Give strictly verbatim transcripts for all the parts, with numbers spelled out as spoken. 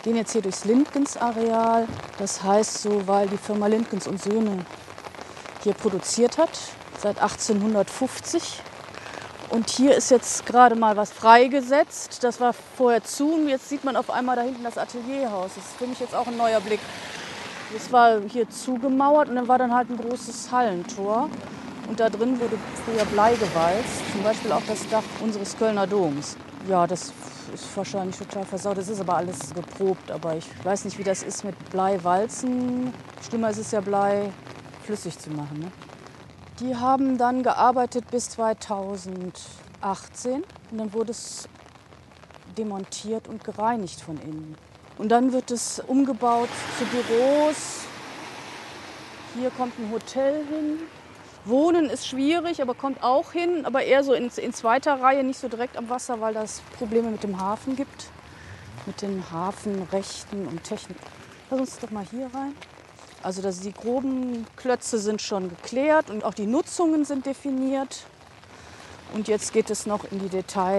gehen jetzt hier durchs Lindgens-Areal. Das heißt so, weil die Firma Lindgens und Söhne hier produziert hat, seit achtzehnhundertfünfzig. Und hier ist jetzt gerade mal was freigesetzt. Das war vorher zu. Und jetzt sieht man auf einmal da hinten das Atelierhaus. Das ist für mich jetzt auch ein neuer Blick. Das war hier zugemauert und dann war dann halt ein großes Hallentor. Und da drin wurde früher Blei gewalzt. Zum Beispiel auch das Dach unseres Kölner Doms. Ja, das ist wahrscheinlich total versaut. Das ist aber alles geprobt. Aber ich weiß nicht, wie das ist mit Bleiwalzen. Schlimmer ist es ja, Blei flüssig zu machen, ne? Die haben dann gearbeitet bis zweitausendachtzehn und dann wurde es demontiert und gereinigt von innen. Und dann wird es umgebaut zu Büros. Hier kommt ein Hotel hin. Wohnen ist schwierig, aber kommt auch hin, aber eher so in, in zweiter Reihe, nicht so direkt am Wasser, weil das Probleme mit dem Hafen gibt, mit den Hafenrechten und Technik. Lass uns doch mal hier rein. Also dass die groben Klötze sind schon geklärt und auch die Nutzungen sind definiert. Und jetzt geht es noch in die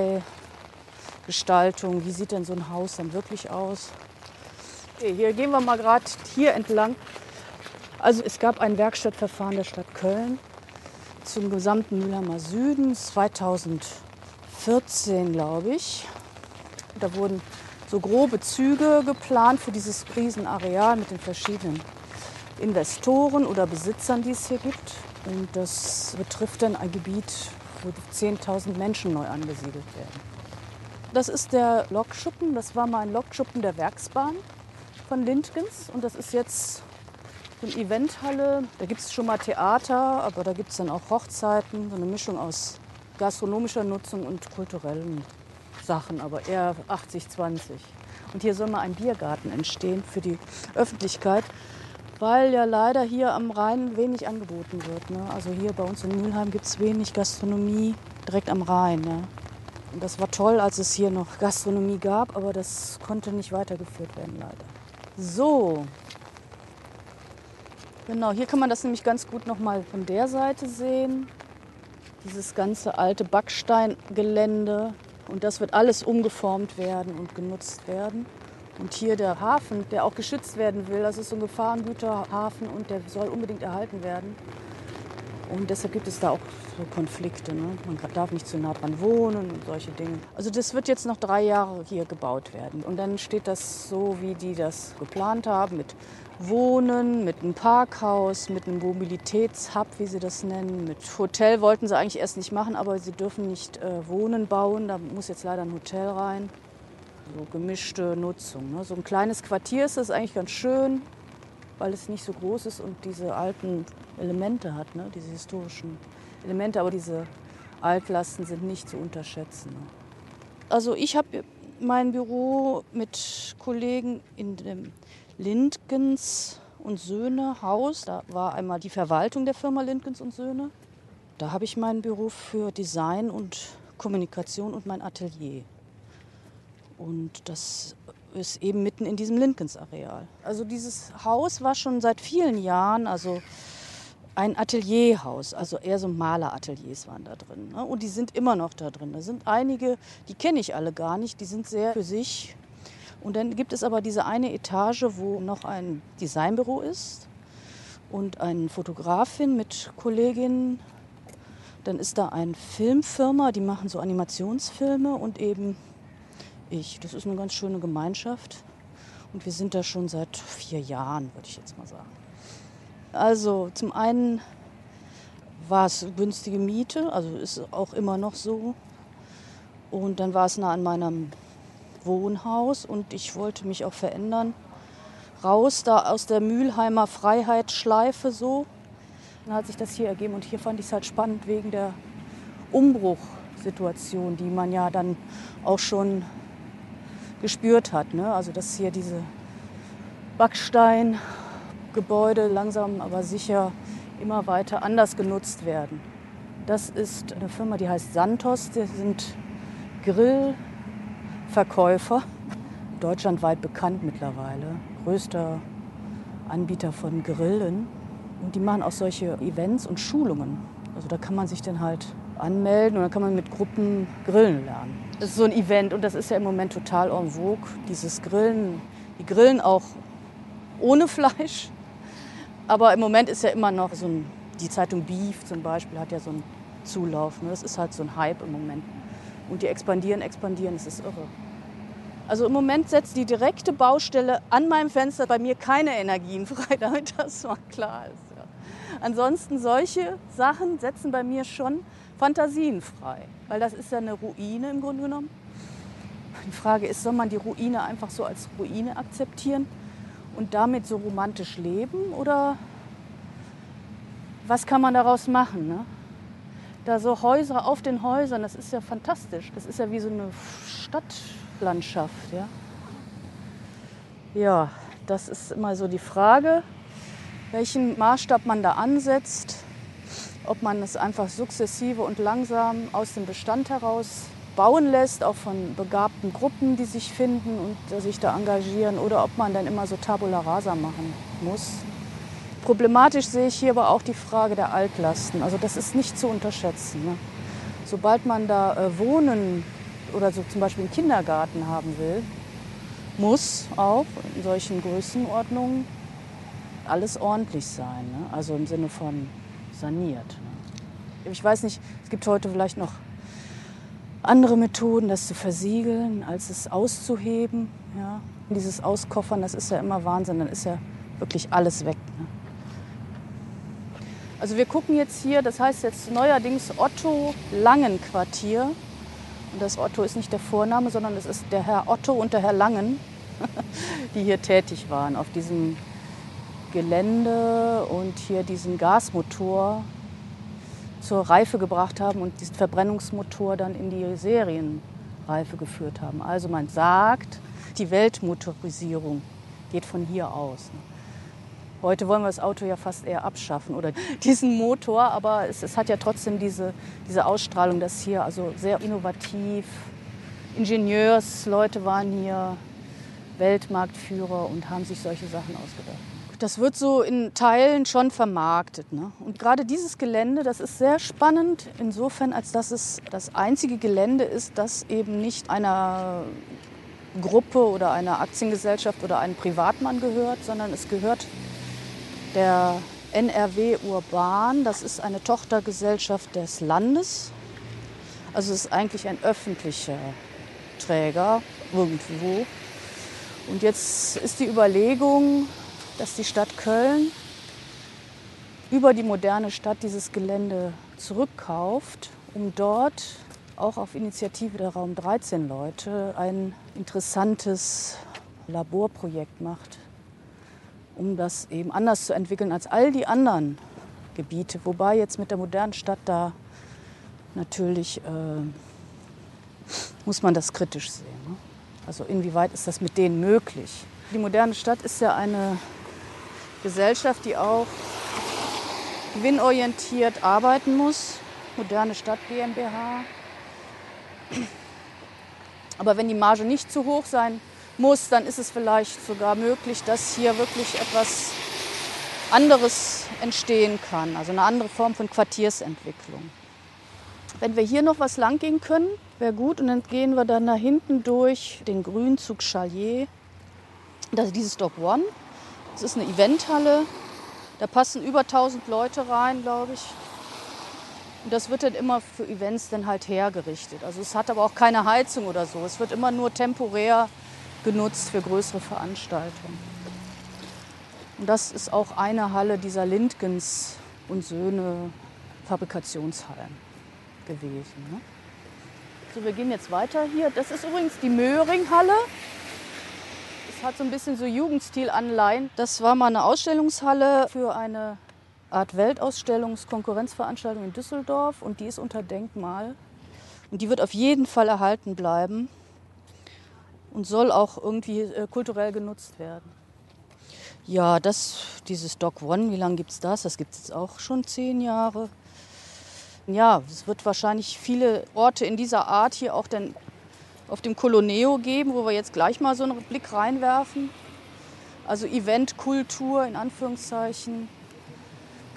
Detailgestaltung. Wie sieht denn so ein Haus dann wirklich aus? Okay, hier gehen wir mal gerade hier entlang. Also es gab ein Werkstattverfahren der Stadt Köln zum gesamten Mülheimer Süden, zweitausendvierzehn, glaube ich. Da wurden so grobe Züge geplant für dieses Riesenareal mit den verschiedenen Investoren oder Besitzern, die es hier gibt. Und das betrifft dann ein Gebiet, wo zehntausend Menschen neu angesiedelt werden. Das ist der Lokschuppen. Das war mal ein Lokschuppen der Werksbahn von Lindgens. Und das ist jetzt eine Eventhalle. Da gibt es schon mal Theater, aber da gibt es dann auch Hochzeiten. So eine Mischung aus gastronomischer Nutzung und kulturellen Sachen, aber eher achtzig zwanzig. Und hier soll mal ein Biergarten entstehen für die Öffentlichkeit, weil ja leider hier am Rhein wenig angeboten wird, ne? Also hier bei uns in Mülheim gibt es wenig Gastronomie direkt am Rhein, ne? Und das war toll, als es hier noch Gastronomie gab, aber das konnte nicht weitergeführt werden, leider. So, genau, hier kann man das nämlich ganz gut noch mal von der Seite sehen. Dieses ganze alte Backsteingelände. Und das wird alles umgeformt werden und genutzt werden. Und hier der Hafen, der auch geschützt werden will, das ist so ein Gefahrengüterhafen und der soll unbedingt erhalten werden. Und deshalb gibt es da auch so Konflikte, ne? Man darf nicht zu nah dran wohnen und solche Dinge. Also das wird jetzt noch drei Jahre hier gebaut werden. Und dann steht das so, wie die das geplant haben, mit Wohnen, mit einem Parkhaus, mit einem Mobilitätshub, wie sie das nennen. Mit Hotel wollten sie eigentlich erst nicht machen, aber sie dürfen nicht äh, Wohnen bauen. Da muss jetzt leider ein Hotel rein. So gemischte Nutzung, ne? So ein kleines Quartier ist das eigentlich ganz schön, weil es nicht so groß ist und diese alten Elemente hat, ne? Diese historischen Elemente. Aber diese Altlasten sind nicht zu unterschätzen. Ne? Also ich habe mein Büro mit Kollegen in dem Lindgens und Söhne Haus. Da war einmal die Verwaltung der Firma Lindgens und Söhne. Da habe ich mein Büro für Design und Kommunikation und mein Atelier. Und das ist eben mitten in diesem Lindgens-Areal. Also dieses Haus war schon seit vielen Jahren also ein Atelierhaus, also eher so Malerateliers waren da drin. Ne? Und die sind immer noch da drin. Da sind einige, die kenne ich alle gar nicht, die sind sehr für sich. Und dann gibt es aber diese eine Etage, wo noch ein Designbüro ist und eine Fotografin mit Kolleginnen. Dann ist da eine Filmfirma, die machen so Animationsfilme und eben ich. Das ist eine ganz schöne Gemeinschaft und wir sind da schon seit vier Jahren, würde ich jetzt mal sagen. Also zum einen war es günstige Miete, also ist auch immer noch so. Und dann war es nah an meinem Wohnhaus und ich wollte mich auch verändern. Raus da aus der Mülheimer Freiheitsschleife so. Dann hat sich das hier ergeben und hier fand ich es halt spannend wegen der Umbruchsituation, die man ja dann auch schon gespürt hat, ne? Also dass hier diese Backsteingebäude langsam aber sicher immer weiter anders genutzt werden. Das ist eine Firma, die heißt Santos. Die sind Grillverkäufer, deutschlandweit bekannt mittlerweile. Größter Anbieter von Grillen. Und die machen auch solche Events und Schulungen. Also da kann man sich dann halt anmelden und dann kann man mit Gruppen grillen lernen. Das ist so ein Event und das ist ja im Moment total en vogue, dieses Grillen. Die grillen auch ohne Fleisch. Aber im Moment ist ja immer noch so ein, die Zeitung Beef zum Beispiel hat ja so einen Zulauf. Ne? Das ist halt so ein Hype im Moment. Und die expandieren, expandieren, das ist irre. Also im Moment setzt die direkte Baustelle an meinem Fenster bei mir keine Energien frei, damit das mal klar ist. Ja. Ansonsten solche Sachen setzen bei mir schon Fantasien frei. Weil das ist ja eine Ruine im Grunde genommen. Die Frage ist, soll man die Ruine einfach so als Ruine akzeptieren und damit so romantisch leben? Oder was kann man daraus machen? Ne? Da so Häuser auf den Häusern, das ist ja fantastisch. Das ist ja wie so eine Stadtlandschaft. Ja, ja, das ist immer so die Frage, welchen Maßstab man da ansetzt. Ob man es einfach sukzessive und langsam aus dem Bestand heraus bauen lässt, auch von begabten Gruppen, die sich finden und sich da engagieren, oder ob man dann immer so Tabula Rasa machen muss. Problematisch sehe ich hier aber auch die Frage der Altlasten. Also das ist nicht zu unterschätzen. Ne? Sobald man da äh, wohnen oder so zum Beispiel einen Kindergarten haben will, muss auch in solchen Größenordnungen alles ordentlich sein. Ne? Also im Sinne von saniert. Ne? Ich weiß nicht, es gibt heute vielleicht noch andere Methoden, das zu versiegeln, als es auszuheben. Ja? Dieses Auskoffern, das ist ja immer Wahnsinn, dann ist ja wirklich alles weg. Ne? Also wir gucken jetzt hier, das heißt jetzt neuerdings Otto-Langen-Quartier. Und das Otto ist nicht der Vorname, sondern es ist der Herr Otto und der Herr Langen, die hier tätig waren auf diesem Gelände und hier diesen Gasmotor zur Reife gebracht haben und diesen Verbrennungsmotor dann in die Serienreife geführt haben. Also man sagt, die Weltmotorisierung geht von hier aus. Heute wollen wir das Auto ja fast eher abschaffen oder diesen Motor, aber es, es hat ja trotzdem diese, diese Ausstrahlung, dass hier also sehr innovativ, Ingenieursleute waren hier, Weltmarktführer und haben sich solche Sachen ausgedacht. Das wird so in Teilen schon vermarktet. Ne? Und gerade dieses Gelände, das ist sehr spannend, insofern, als dass es das einzige Gelände ist, das eben nicht einer Gruppe oder einer Aktiengesellschaft oder einem Privatmann gehört, sondern es gehört der N R W Urban. Das ist eine Tochtergesellschaft des Landes. Also es ist eigentlich ein öffentlicher Träger irgendwo. Und jetzt ist die Überlegung, dass die Stadt Köln über die moderne Stadt dieses Gelände zurückkauft, um dort auch auf Initiative der Raum dreizehn Leute ein interessantes Laborprojekt macht, um das eben anders zu entwickeln als all die anderen Gebiete. Wobei jetzt mit der modernen Stadt da natürlich äh, muss man das kritisch sehen. Ne? Also inwieweit ist das mit denen möglich? Die moderne Stadt ist ja eine Gesellschaft, die auch gewinnorientiert arbeiten muss. Moderne Stadt GmbH. Aber wenn die Marge nicht zu hoch sein muss, dann ist es vielleicht sogar möglich, dass hier wirklich etwas anderes entstehen kann. Also eine andere Form von Quartiersentwicklung. Wenn wir hier noch was lang gehen können, wäre gut. Und dann gehen wir dann da hinten durch den Grünzug Chalier. Das ist dieses Dock One. Das ist eine Eventhalle. Da passen über tausend Leute rein, glaube ich. Und das wird dann immer für Events dann halt hergerichtet. Also es hat aber auch keine Heizung oder so. Es wird immer nur temporär genutzt für größere Veranstaltungen. Und das ist auch eine Halle dieser Lindgens und Söhne Fabrikationshallen gewesen. Ne? So, wir gehen jetzt weiter hier. Das ist übrigens die Möhringhalle. Es hat so ein bisschen so Jugendstil-Anleihen. Das war mal eine Ausstellungshalle für eine Art Weltausstellungskonkurrenzveranstaltung in Düsseldorf. Und die ist unter Denkmal. Und die wird auf jeden Fall erhalten bleiben und soll auch irgendwie äh, kulturell genutzt werden. Ja, das, dieses Dock One, wie lange gibt es das? Das gibt es jetzt auch schon zehn Jahre. Ja, es wird wahrscheinlich viele Orte in dieser Art hier auch dann auf dem Coloneo geben, wo wir jetzt gleich mal so einen Blick reinwerfen. Also Eventkultur in Anführungszeichen,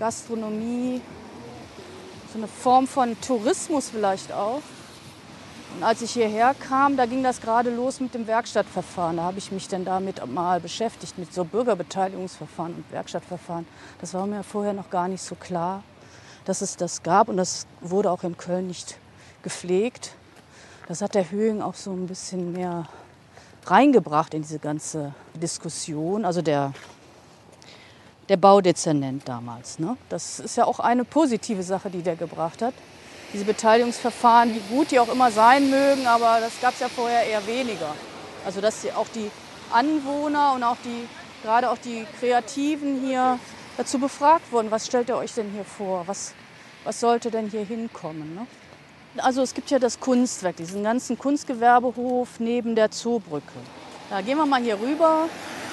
Gastronomie, so eine Form von Tourismus vielleicht auch. Und als ich hierher kam, da ging das gerade los mit dem Werkstattverfahren. Da habe ich mich dann damit mal beschäftigt, mit so Bürgerbeteiligungsverfahren und Werkstattverfahren. Das war mir vorher noch gar nicht so klar, dass es das gab. Und das wurde auch in Köln nicht gepflegt. Das hat der Höhing auch so ein bisschen mehr reingebracht in diese ganze Diskussion. Also der, der Baudezernent damals. Ne? Das ist ja auch eine positive Sache, die der gebracht hat. Diese Beteiligungsverfahren, wie gut die auch immer sein mögen, aber das gab es ja vorher eher weniger. Also dass auch die Anwohner und auch die, gerade auch die Kreativen hier dazu befragt wurden, was stellt ihr euch denn hier vor, was, was sollte denn hier hinkommen. Ne? Also es gibt ja das Kunstwerk, diesen ganzen Kunstgewerbehof neben der Zoobrücke. Da gehen wir mal hier rüber.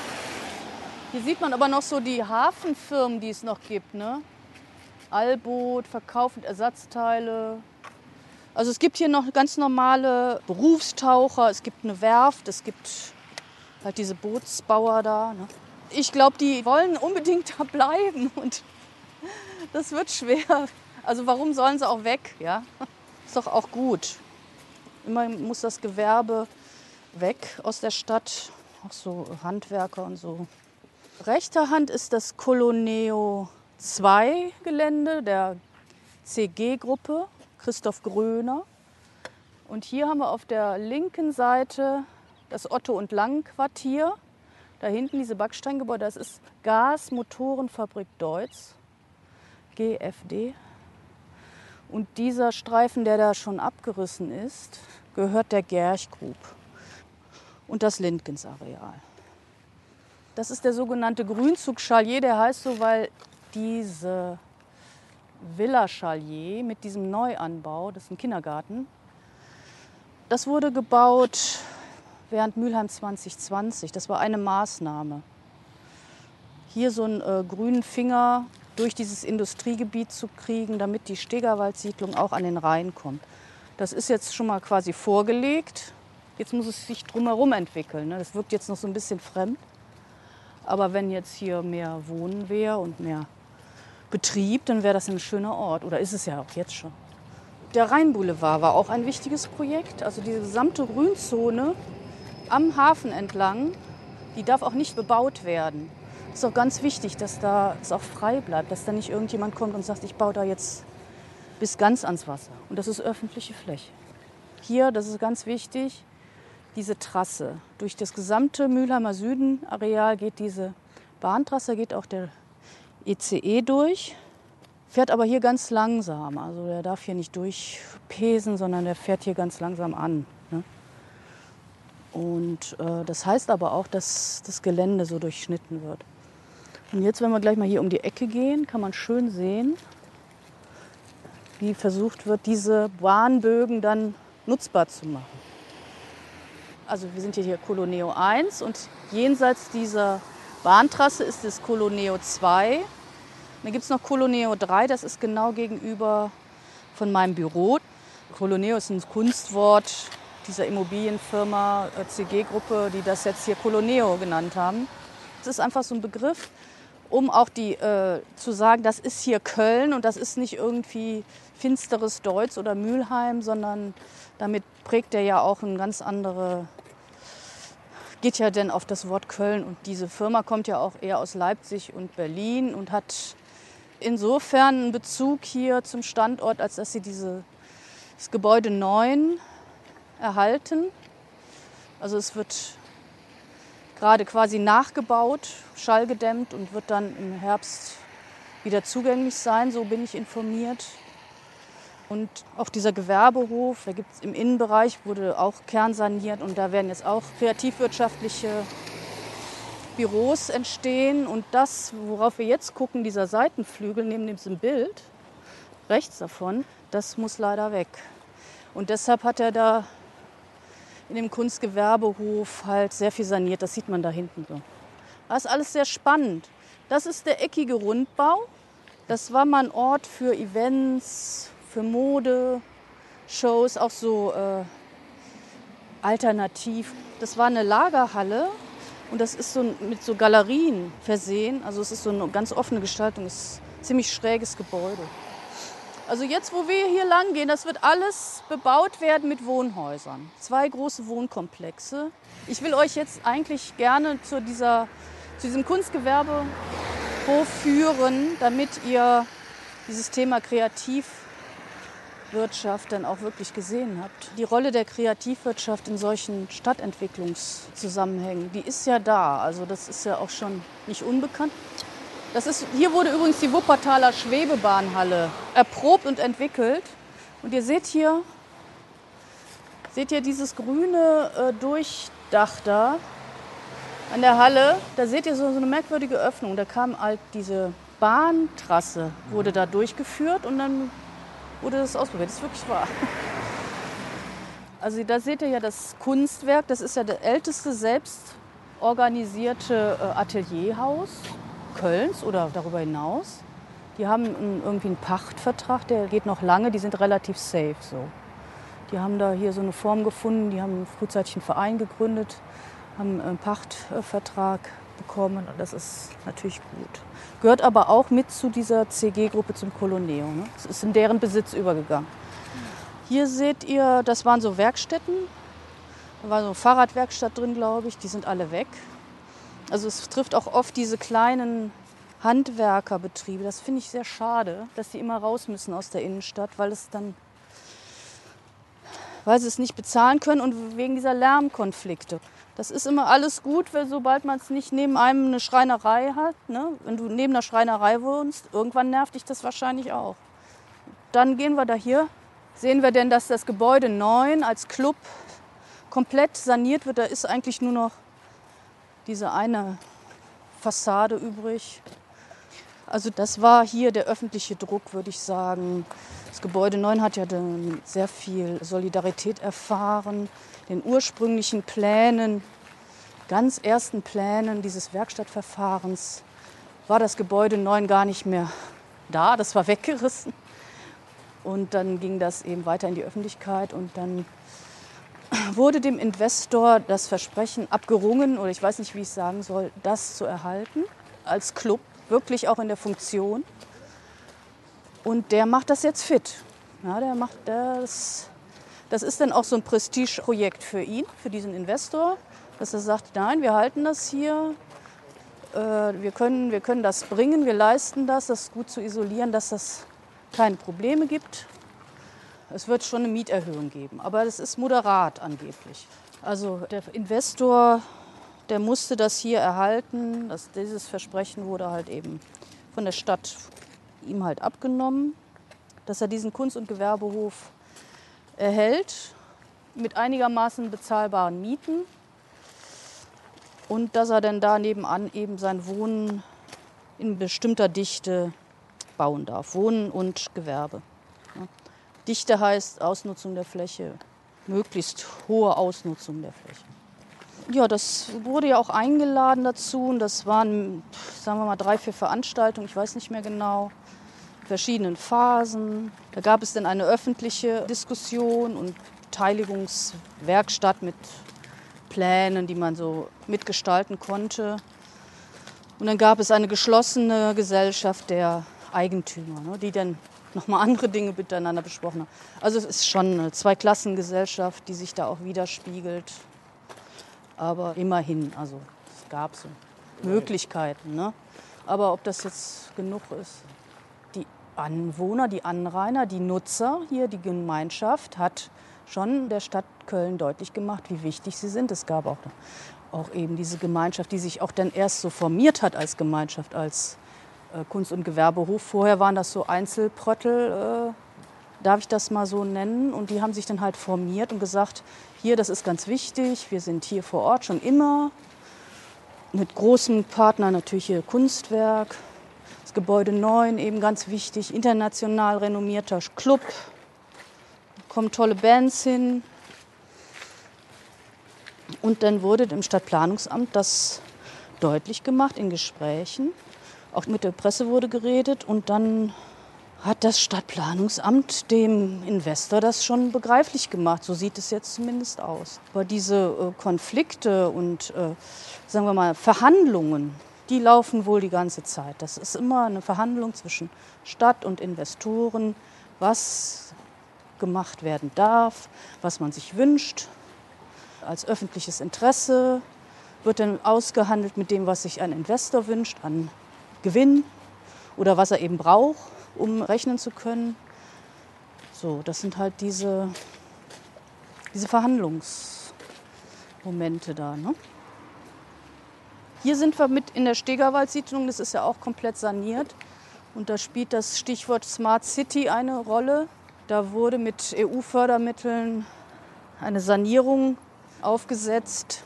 Hier sieht man aber noch so die Hafenfirmen, die es noch gibt, ne? Allboot, verkaufen Ersatzteile. Also es gibt hier noch ganz normale Berufstaucher, es gibt eine Werft, es gibt halt diese Bootsbauer da. Ne? Ich glaube, die wollen unbedingt da bleiben und das wird schwer. Also warum sollen sie auch weg? Ja? Ist doch auch gut. Immer muss das Gewerbe weg aus der Stadt, auch so Handwerker und so. Rechter Hand ist das Coloneo zwei Gelände der C G-Gruppe, Christoph Gröner. Und hier haben wir auf der linken Seite das Otto und Lang Quartier. Da hinten diese Backsteingebäude, das ist Gasmotorenfabrik Deutz, G F D. Und dieser Streifen, der da schon abgerissen ist, gehört der Gerch Group und das Lindgens Areal. Das ist der sogenannte Grünzug Chalier, der heißt so, weil diese Villa Chalier mit diesem Neuanbau, das ist ein Kindergarten, das wurde gebaut während Mülheim zwanzig zwanzig. Das war eine Maßnahme. Hier so einen äh, grünen Finger durch dieses Industriegebiet zu kriegen, damit die Stegerwald-Siedlung auch an den Rhein kommt. Das ist jetzt schon mal quasi vorgelegt. Jetzt muss es sich drumherum entwickeln. Ne? Das wirkt jetzt noch so ein bisschen fremd. Aber wenn jetzt hier mehr Wohnen wäre und mehr Betrieb, dann wäre das ein schöner Ort. Oder ist es ja auch jetzt schon. Der Rheinboulevard war auch ein wichtiges Projekt. Also diese gesamte Grünzone am Hafen entlang, die darf auch nicht bebaut werden. Es ist auch ganz wichtig, dass da es auch frei bleibt, dass da nicht irgendjemand kommt und sagt, ich baue da jetzt bis ganz ans Wasser. Und das ist öffentliche Fläche. Hier, das ist ganz wichtig, diese Trasse. Durch das gesamte Mülheimer Süden-Areal geht diese Bahntrasse, geht auch der E C E durch, fährt aber hier ganz langsam. Also der darf hier nicht durchpesen, sondern der fährt hier ganz langsam an. Ne? Und äh, das heißt aber auch, dass das Gelände so durchschnitten wird. Und jetzt, wenn wir gleich mal hier um die Ecke gehen, kann man schön sehen, wie versucht wird, diese Bahnbögen dann nutzbar zu machen. Also wir sind hier Coloneo eins und jenseits dieser Bahntrasse ist das Coloneo zwei. Dann gibt es noch Coloneo drei, das ist genau gegenüber von meinem Büro. Coloneo ist ein Kunstwort dieser Immobilienfirma C G-Gruppe, die das jetzt hier Coloneo genannt haben. Das ist einfach so ein Begriff, um auch die, äh, zu sagen, das ist hier Köln und das ist nicht irgendwie finsteres Deutz oder Mülheim, sondern damit prägt er ja auch ein ganz andere, geht ja denn auf das Wort Köln. Und diese Firma kommt ja auch eher aus Leipzig und Berlin und hat insofern einen Bezug hier zum Standort, als dass sie diese, das Gebäude neun erhalten. Also es wird gerade quasi nachgebaut, schallgedämmt und wird dann im Herbst wieder zugänglich sein, so bin ich informiert. Und auch dieser Gewerbehof, da gibt's im Innenbereich, wurde auch kernsaniert und da werden jetzt auch kreativwirtschaftliche Büros entstehen. Und das, worauf wir jetzt gucken, dieser Seitenflügel neben diesem Bild, rechts davon, das muss leider weg. Und deshalb hat er da in dem Kunstgewerbehof halt sehr viel saniert. Das sieht man da hinten so. Das ist alles sehr spannend. Das ist der eckige Rundbau. Das war mal ein Ort für Events, für Mode, Shows, auch so äh, alternativ. Das war eine Lagerhalle und das ist so mit so Galerien versehen. Also es ist so eine ganz offene Gestaltung. Es ist ein ziemlich schräges Gebäude. Also jetzt, wo wir hier lang gehen, das wird alles bebaut werden mit Wohnhäusern. Zwei große Wohnkomplexe. Ich will euch jetzt eigentlich gerne zu, dieser, zu diesem Kunstgewerbehof führen, damit ihr dieses Thema Kreativwirtschaft dann auch wirklich gesehen habt. Die Rolle der Kreativwirtschaft in solchen Stadtentwicklungszusammenhängen, die ist ja da. Also das ist ja auch schon nicht unbekannt. Das ist, hier wurde übrigens die Wuppertaler Schwebebahnhalle erprobt und entwickelt. Und ihr seht hier, seht ihr dieses grüne äh, Durchdach da an der Halle. Da seht ihr so, so eine merkwürdige Öffnung. Da kam halt diese Bahntrasse, wurde da durchgeführt und dann wurde das ausprobiert. Das ist wirklich wahr. Also da seht ihr ja das Kunstwerk. Das ist ja das älteste selbst organisierte äh, Atelierhaus Kölns oder darüber hinaus. Die haben einen, irgendwie einen Pachtvertrag, der geht noch lange, die sind relativ safe so. Die haben da hier so eine Form gefunden, die haben frühzeitig einen Verein gegründet, haben einen Pachtvertrag bekommen und das ist natürlich gut. Gehört aber auch mit zu dieser C G-Gruppe zum Coloneo. Ne? Es ist in deren Besitz übergegangen. Hier seht ihr, das waren so Werkstätten, da war so eine Fahrradwerkstatt drin, glaube ich, die sind alle weg. Also es trifft auch oft diese kleinen Handwerkerbetriebe. Das finde ich sehr schade, dass die immer raus müssen aus der Innenstadt, weil es dann, weil sie es nicht bezahlen können und wegen dieser Lärmkonflikte. Das ist immer alles gut, weil sobald man es nicht neben einem eine Schreinerei hat. Ne? Wenn du neben einer Schreinerei wohnst, irgendwann nervt dich das wahrscheinlich auch. Dann gehen wir da hier. Sehen wir denn, dass das Gebäude neun als Club komplett saniert wird. Da ist eigentlich nur noch diese eine Fassade übrig. Also das war hier der öffentliche Druck, würde ich sagen. Das Gebäude neun hat ja dann sehr viel Solidarität erfahren. Den ursprünglichen Plänen, ganz ersten Plänen dieses Werkstattverfahrens war das Gebäude neun gar nicht mehr da. Das war weggerissen. Und dann ging das eben weiter in die Öffentlichkeit und dann wurde dem Investor das Versprechen abgerungen, oder ich weiß nicht, wie ich sagen soll, das zu erhalten als Club, wirklich auch in der Funktion. Und der macht das jetzt fit. Ja, der macht das, das ist dann auch so ein Prestigeprojekt für ihn, für diesen Investor, dass er sagt, nein, wir halten das hier, äh, wir können, wir können das bringen, wir leisten das, das gut zu isolieren, dass das keine Probleme gibt. Es wird schon eine Mieterhöhung geben, aber das ist moderat angeblich. Also der Investor, der musste das hier erhalten. Das, dieses Versprechen wurde halt eben von der Stadt ihm halt abgenommen, dass er diesen Kunst- und Gewerbehof erhält mit einigermaßen bezahlbaren Mieten und dass er dann da nebenan eben sein Wohnen in bestimmter Dichte bauen darf. Wohnen und Gewerbe. Ja. Dichte heißt Ausnutzung der Fläche, möglichst hohe Ausnutzung der Fläche. Ja, das wurde ja auch eingeladen dazu und das waren, sagen wir mal, drei, vier Veranstaltungen, ich weiß nicht mehr genau, in verschiedenen Phasen. Da gab es dann eine öffentliche Diskussion und Beteiligungswerkstatt mit Plänen, die man so mitgestalten konnte. Und dann gab es eine geschlossene Gesellschaft der Eigentümer, ne, die dann nochmal andere Dinge miteinander besprochen haben. Also es ist schon eine Zweiklassengesellschaft, die sich da auch widerspiegelt. Aber immerhin, also es gab so Möglichkeiten. Ne? Aber ob das jetzt genug ist, die Anwohner, die Anrainer, die Nutzer hier, die Gemeinschaft hat schon der Stadt Köln deutlich gemacht, wie wichtig sie sind. Es gab auch, auch eben diese Gemeinschaft, die sich auch dann erst so formiert hat als Gemeinschaft, als Kunst- und Gewerbehof. Vorher waren das so Einzelpröttel, äh, darf ich das mal so nennen. Und die haben sich dann halt formiert und gesagt, hier, das ist ganz wichtig, wir sind hier vor Ort schon immer. Mit großem Partner natürlich hier Kunstwerk, das Gebäude neun, eben ganz wichtig, international renommierter Club. Da kommen tolle Bands hin. Und dann wurde im Stadtplanungsamt das deutlich gemacht in Gesprächen. Auch mit der Presse wurde geredet und dann hat das Stadtplanungsamt dem Investor das schon begreiflich gemacht. So sieht es jetzt zumindest aus. Aber diese äh, Konflikte und äh, sagen wir mal Verhandlungen, die laufen wohl die ganze Zeit. Das ist immer eine Verhandlung zwischen Stadt und Investoren. was gemacht werden darf, was man sich wünscht. Als öffentliches Interesse wird dann ausgehandelt mit dem, was sich ein Investor wünscht, an Gewinn oder was er eben braucht, um rechnen zu können. So, das sind halt diese, diese Verhandlungsmomente da. Ne? Hier sind wir mit in der Stegerwald-Siedlung, das ist ja auch komplett saniert. Und da spielt das Stichwort Smart City eine Rolle. Da wurde mit E U-Fördermitteln eine Sanierung aufgesetzt.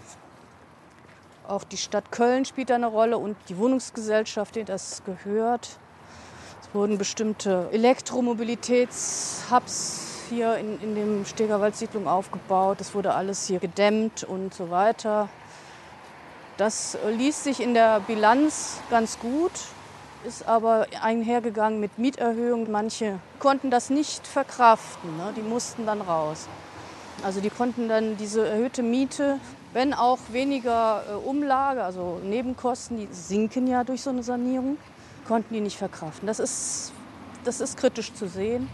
Auch die Stadt Köln spielt da eine Rolle und die Wohnungsgesellschaft, die das gehört. Es wurden bestimmte Elektromobilitätshubs hier in, in dem Stegerwald-Siedlung aufgebaut. Es wurde alles hier gedämmt und so weiter. Das ließ sich in der Bilanz ganz gut, ist aber einhergegangen mit Mieterhöhungen. Manche konnten das nicht verkraften, ne? Die mussten dann raus. Also die konnten dann diese erhöhte Miete, wenn auch weniger äh, Umlage, also Nebenkosten, die sinken ja durch so eine Sanierung, konnten die nicht verkraften. Das ist, das ist kritisch zu sehen.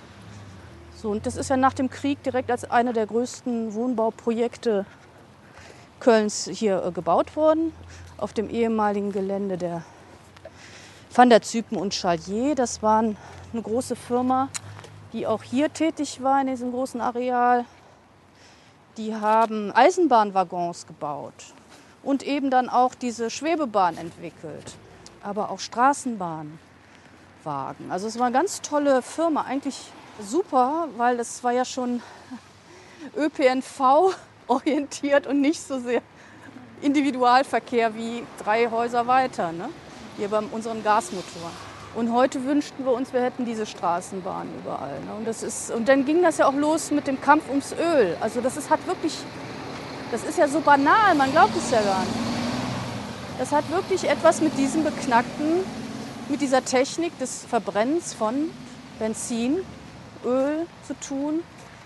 So, und das ist ja nach dem Krieg direkt als eine der größten Wohnbauprojekte Kölns hier äh, gebaut worden, auf dem ehemaligen Gelände der Van der Zypen und Chalier. Das waren eine große Firma, die auch hier tätig war in diesem großen Areal. Die haben Eisenbahnwaggons gebaut und eben dann auch diese Schwebebahn entwickelt, aber auch Straßenbahnwagen. Also es war eine ganz tolle Firma, eigentlich super, weil das war ja schon Ö P N V orientiert und nicht so sehr Individualverkehr wie drei Häuser weiter, ne? Hier bei unseren Gasmotoren. Und heute wünschten wir uns, wir hätten diese Straßenbahn überall. Ne? Und, das ist, und dann ging das ja auch los mit dem Kampf ums Öl. Also das ist, hat wirklich, das ist ja so banal, man glaubt es ja gar nicht. Das hat wirklich etwas mit diesem beknackten, mit dieser Technik des Verbrennens von Benzin, Öl zu tun,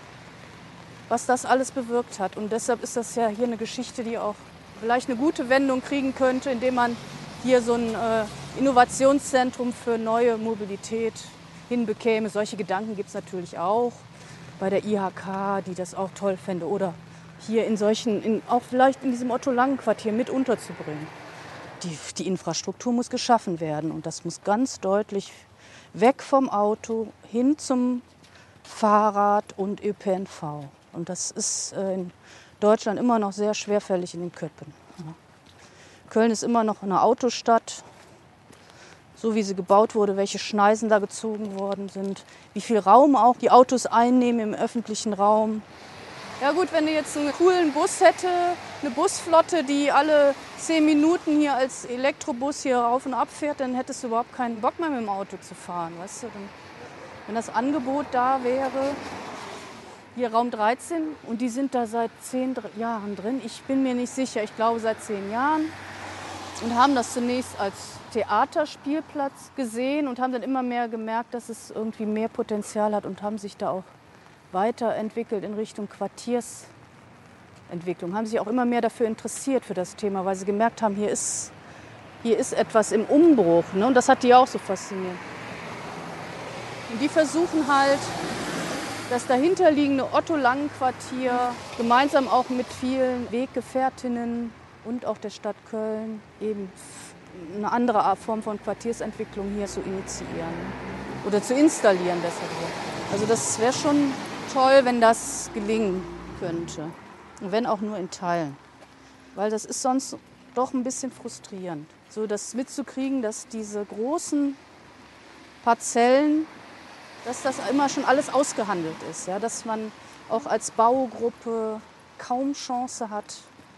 was das alles bewirkt hat. Und deshalb ist das ja hier eine Geschichte, die auch vielleicht eine gute Wendung kriegen könnte, indem man hier so ein äh, Innovationszentrum für neue Mobilität hinbekäme. Solche Gedanken gibt es natürlich auch bei der I H K, die das auch toll fände. Oder hier in solchen, in, auch vielleicht in diesem Otto-Langen-Quartier mit unterzubringen. Die, die Infrastruktur muss geschaffen werden und das muss ganz deutlich weg vom Auto hin zum Fahrrad und Ö P N V. Und das ist äh, in Deutschland immer noch sehr schwerfällig in den Köpfen. Ja. Köln ist immer noch eine Autostadt, so wie sie gebaut wurde, welche Schneisen da gezogen worden sind, wie viel Raum auch die Autos einnehmen im öffentlichen Raum. Ja gut, wenn du jetzt einen coolen Bus hätte, eine Busflotte, die alle zehn Minuten hier als Elektrobus hier rauf und ab fährt, dann hättest du überhaupt keinen Bock mehr mit dem Auto zu fahren. Weißt du? Wenn das Angebot da wäre, hier Raum dreizehn, und die sind da seit zehn Jahren drin, ich bin mir nicht sicher, ich glaube seit zehn Jahren. Und haben das zunächst als Theaterspielplatz gesehen und haben dann immer mehr gemerkt, dass es irgendwie mehr Potenzial hat und haben sich da auch weiterentwickelt in Richtung Quartiersentwicklung. Haben sich auch immer mehr dafür interessiert, für das Thema, weil sie gemerkt haben, hier ist, hier ist etwas im Umbruch. Ne? Und das hat die auch so fasziniert. Und die versuchen halt, das dahinterliegende Otto-Langen-Quartier gemeinsam auch mit vielen Weggefährtinnen und auch der Stadt Köln eben eine andere Form von Quartiersentwicklung hier zu initiieren oder zu installieren, besser gesagt. Also das wäre schon toll, wenn das gelingen könnte, und wenn auch nur in Teilen, weil das ist sonst doch ein bisschen frustrierend, so das mitzukriegen, dass diese großen Parzellen, dass das immer schon alles ausgehandelt ist, ja, dass man auch als Baugruppe kaum Chance hat,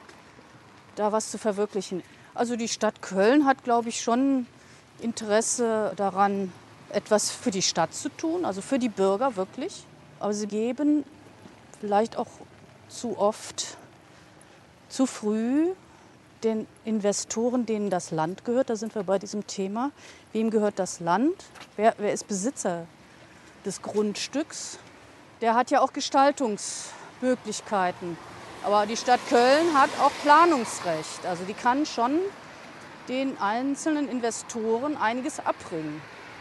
da was zu verwirklichen. Also die Stadt Köln hat, glaube ich, schon Interesse daran, etwas für die Stadt zu tun, also für die Bürger wirklich. Aber sie geben vielleicht auch zu oft, zu früh den Investoren, denen das Land gehört, da sind wir bei diesem Thema, wem gehört das Land, wer, wer ist Besitzer des Grundstücks, der hat ja auch Gestaltungsmöglichkeiten. Aber die Stadt Köln hat auch Planungsrecht. Also die kann schon den einzelnen Investoren einiges abbringen.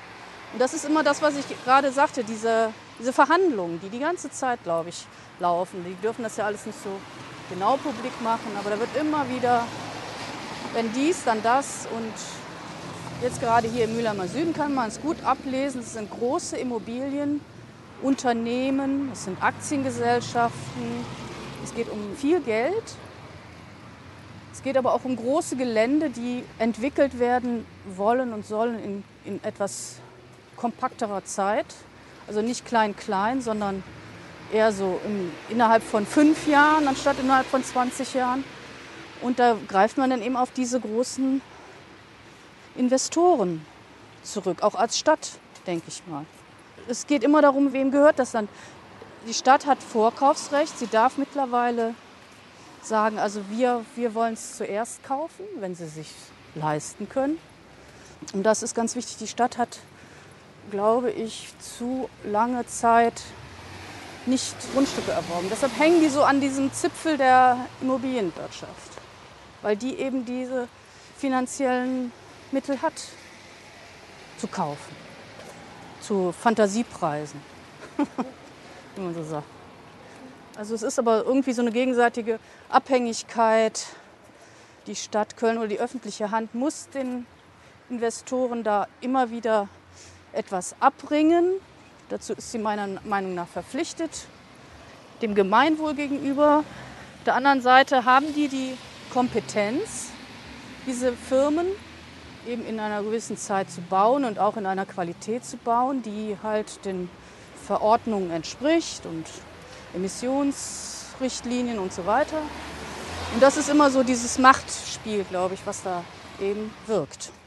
Und das ist immer das, was ich gerade sagte, diese, diese Verhandlungen, die die ganze Zeit, glaube ich, laufen. Die dürfen das ja alles nicht so genau publik machen, aber da wird immer wieder, wenn dies, dann das. Und jetzt gerade hier im Mülheimer Süden kann man es gut ablesen. Es sind große Immobilienunternehmen, es sind Aktiengesellschaften. Es geht um viel Geld. Es geht aber auch um große Gelände, die entwickelt werden wollen und sollen in, in etwas kompakterer Zeit. Also nicht klein-klein, sondern eher so im, innerhalb von fünf Jahren anstatt innerhalb von zwanzig Jahren. Und da greift man dann eben auf diese großen Investoren zurück, auch als Stadt, denke ich mal. Es geht immer darum, wem gehört das Land. Die Stadt hat Vorkaufsrecht, sie darf mittlerweile sagen, also wir, wir wollen es zuerst kaufen, wenn sie sich leisten können. Und das ist ganz wichtig, die Stadt hat, glaube ich, zu lange Zeit nicht Grundstücke erworben. Deshalb hängen die so an diesem Zipfel der Immobilienwirtschaft, weil die eben diese finanziellen Mittel hat, zu kaufen, zu Fantasiepreisen, wie man so sagt. Also es ist aber irgendwie so eine gegenseitige Abhängigkeit. Die Stadt Köln oder die öffentliche Hand muss den Investoren da immer wieder etwas abbringen. Dazu ist sie meiner Meinung nach verpflichtet, dem Gemeinwohl gegenüber. Auf der anderen Seite haben die die Kompetenz, diese Firmen eben in einer gewissen Zeit zu bauen und auch in einer Qualität zu bauen, die halt den Verordnungen entspricht und Emissionsrichtlinien und so weiter. Und das ist immer so dieses Machtspiel, glaube ich, was da eben wirkt.